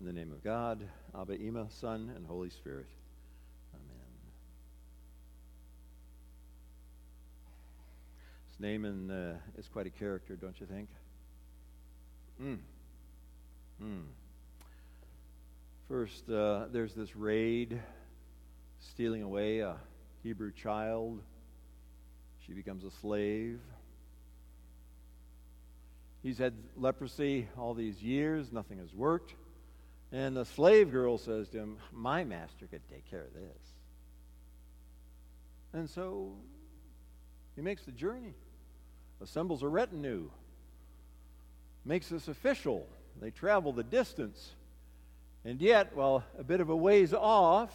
In the name of God, Abba, Ima, Son, and Holy Spirit. Amen. This Naaman is quite a character, don't you think? First, there's this raid, stealing away a Hebrew child. She becomes a slave. He's had leprosy all these years. Nothing has worked. And the slave girl says to him, my master could take care of this. And so he makes the journey, assembles a retinue, makes this official. They travel the distance. And yet, well, a bit of a ways off,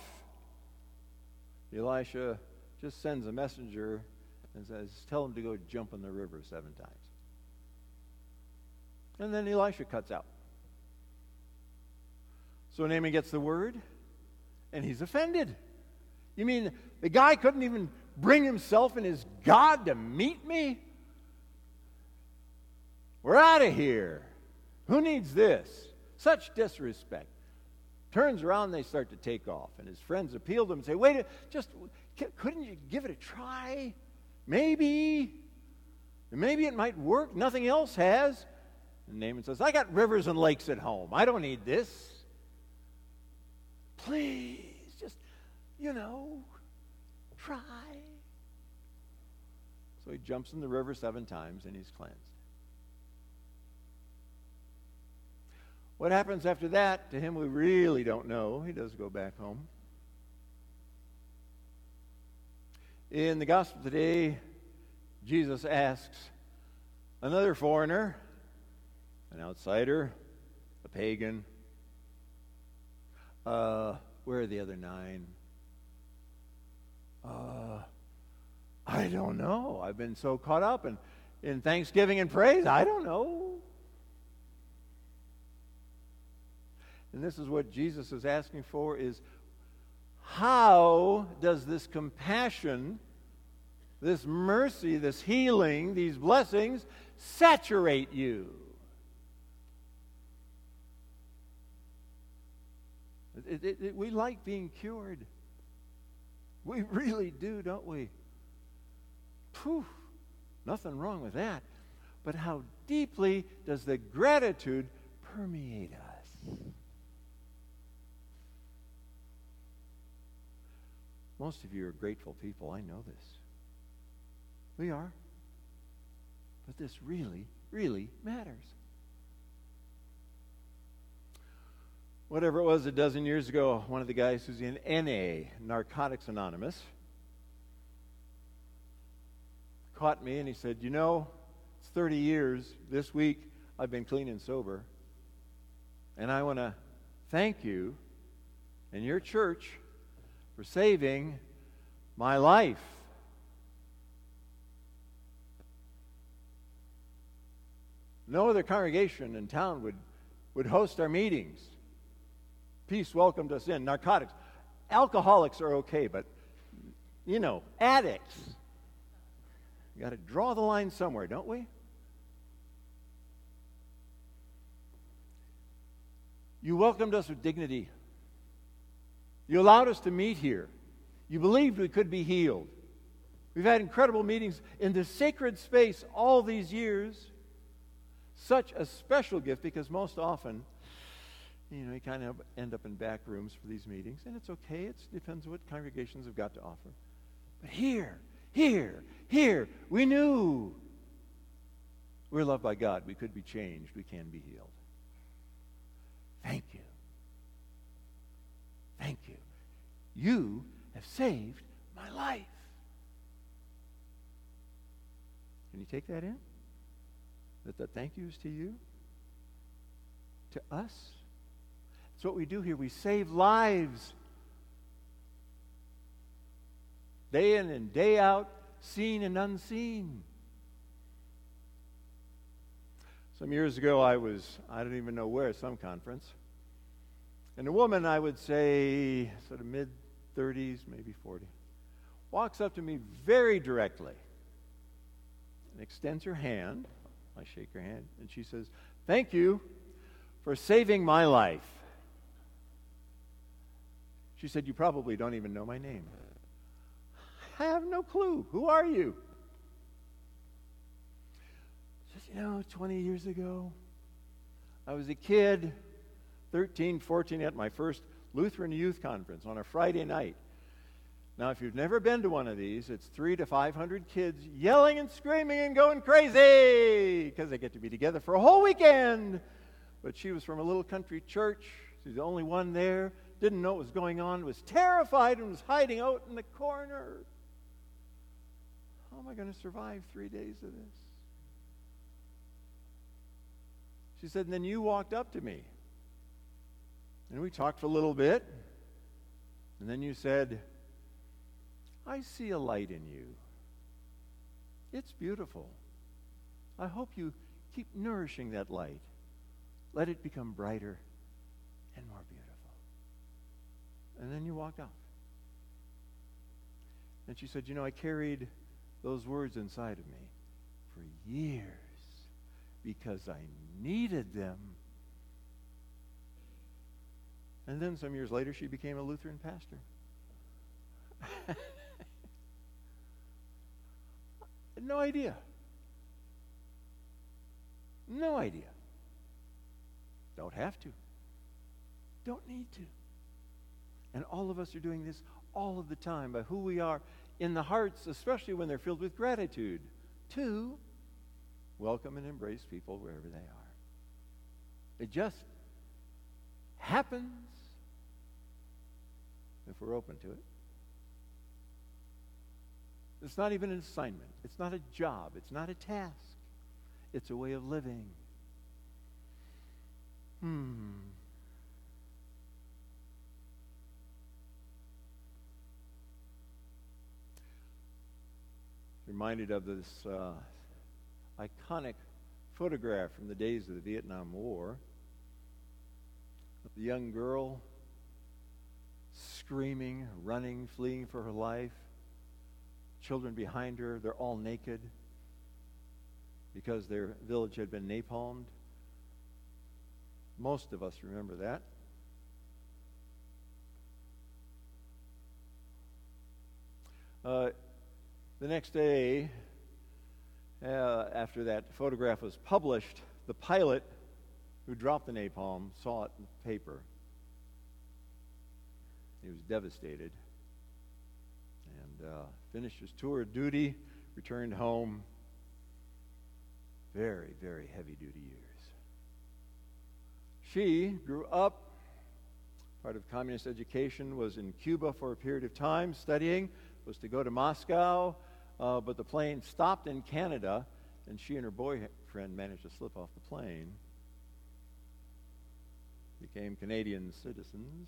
Elisha just sends a messenger and says, tell him to go jump in the river 7 times. And then Elisha cuts out. So Naaman gets the word, and he's offended. You mean the guy couldn't even bring himself and his God to meet me? We're out of here. Who needs this? Such disrespect. Turns around, and they start to take off. And his friends appeal to him and say, wait, couldn't you give it a try? Maybe it might work. Nothing else has. And Naaman says, I got rivers and lakes at home. I don't need this. Please, just, try. So he jumps in the river 7 times and he's cleansed. What happens after that, to him we really don't know. He does go back home. In the gospel today, Jesus asks another foreigner, an outsider, a pagan, where are the other 9? I don't know. I've been so caught up in thanksgiving and praise. I don't know. And this is what Jesus is asking for is, how does this compassion, this mercy, this healing, these blessings saturate you? We like being cured. We really do, don't we? Phew, nothing wrong with that. But how deeply does the gratitude permeate us? Most of you are grateful people. I know this. We are. But this really, really matters. Whatever it was a dozen years ago, one of the guys who's in NA, Narcotics Anonymous, caught me and he said, it's 30 years. This week I've been clean and sober. And I want to thank you and your church for saving my life. No other congregation in town would host our meetings. Peace welcomed us in. Narcotics. Alcoholics are okay, but, addicts. You got to draw the line somewhere, don't we? You welcomed us with dignity. You allowed us to meet here. You believed we could be healed. We've had incredible meetings in this sacred space all these years. Such a special gift because most often, you kind of end up in back rooms for these meetings, and it's okay. It depends on what congregations have got to offer. But here, we knew we're loved by God. We could be changed. We can be healed. Thank you. Thank you. You have saved my life. Can you take that in? That the thank you is to you? To us? That's what we do here. We save lives. Day in and day out, seen and unseen. Some years ago, I don't even know where, some conference. And a woman, I would say, sort of mid-30s, maybe 40, walks up to me very directly and extends her hand. I shake her hand, and she says, "Thank you for saving my life." She said, "You probably don't even know my name." "I have no clue. Who are you?" She said, 20 years ago, I was a kid, 13, 14, at my first Lutheran youth conference on a Friday night. Now, if you've never been to one of these, it's 300 to 500 kids yelling and screaming and going crazy because they get to be together for a whole weekend. But she was from a little country church. She's the only one there. Didn't know what was going on. Was terrified and was hiding out in the corner. How am I going to survive 3 days of this? She said, and then you walked up to me. And we talked for a little bit. And then you said, "I see a light in you. It's beautiful. I hope you keep nourishing that light. Let it become brighter and more beautiful." And then you walked off. And she said, I carried those words inside of me for years because I needed them. And then some years later, she became a Lutheran pastor. No idea. No idea. Don't have to. Don't need to. And all of us are doing this all of the time by who we are in the hearts, especially when they're filled with gratitude, to welcome and embrace people wherever they are. It just happens if we're open to it. It's not even an assignment. It's not a job. It's not a task. It's a way of living. Reminded of this iconic photograph from the days of the Vietnam War. The young girl screaming, running, fleeing for her life. Children behind her, they're all naked because their village had been napalmed. Most of us remember that. The next day, after that photograph was published, the pilot who dropped the napalm saw it in the paper. He was devastated and finished his tour of duty, returned home. Very, very heavy-duty years. She grew up, part of communist education, was in Cuba for a period of time studying, was to go to Moscow, but the plane stopped in Canada, and she and her boyfriend managed to slip off the plane, became Canadian citizens.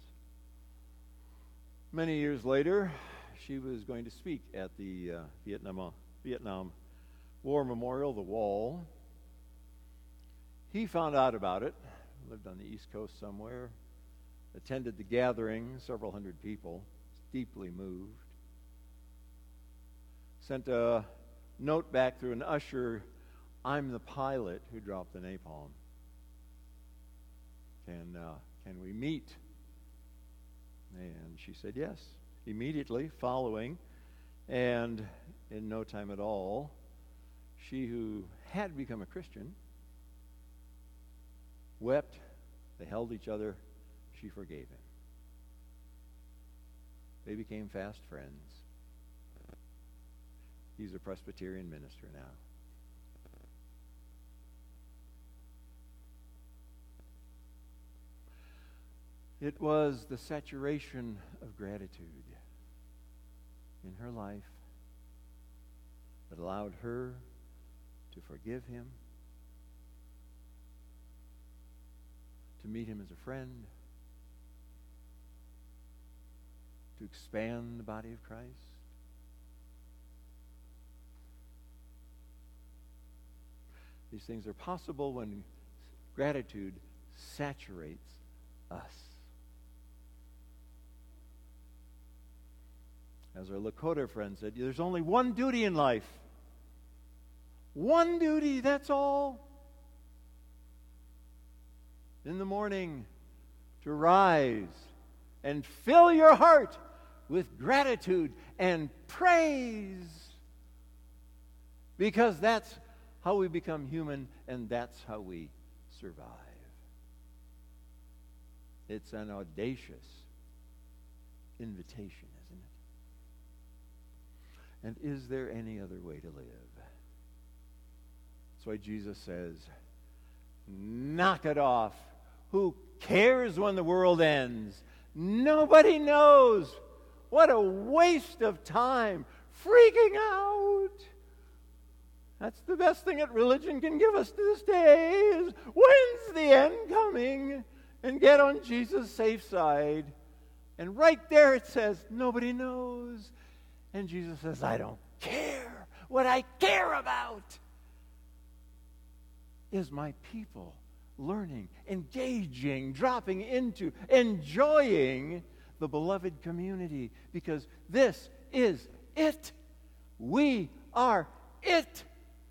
Many years later, she was going to speak at the Vietnam War Memorial, the Wall. He found out about it, lived on the East Coast somewhere, attended the gathering, several hundred people, deeply moved. Sent a note back through an usher, "I'm the pilot who dropped the napalm. Can we meet?" And she said yes, immediately following. And in no time at all, she who had become a Christian wept. They held each other. She forgave him. They became fast friends. He's a Presbyterian minister now. It was the saturation of gratitude in her life that allowed her to forgive him, to meet him as a friend, to expand the body of Christ. These things are possible when gratitude saturates us. As our Lakota friend said, there's only one duty in life. One duty, that's all. In the morning, to rise and fill your heart with gratitude and praise. Because that's how we become human, and that's how we survive. It's an audacious invitation, isn't it? And is there any other way to live? That's why Jesus says, knock it off. Who cares when the world ends? Nobody knows. What a waste of time. Freaking out. That's the best thing that religion can give us to this day is, when's the end coming? And get on Jesus' safe side. And right there it says, nobody knows. And Jesus says, I don't care. What I care about is my people learning, engaging, dropping into, enjoying the beloved community. Because this is it. We are it.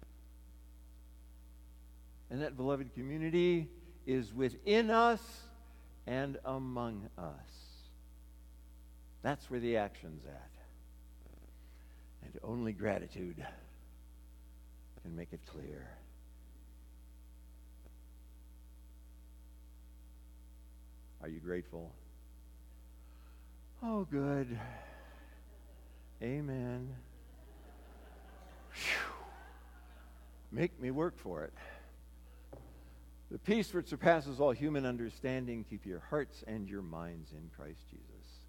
And that beloved community is within us and among us. That's where the action's at. And only gratitude can make it clear. Are you grateful? Oh, good. Amen. Whew. Make me work for it. The peace which surpasses all human understanding, keep your hearts and your minds in Christ Jesus.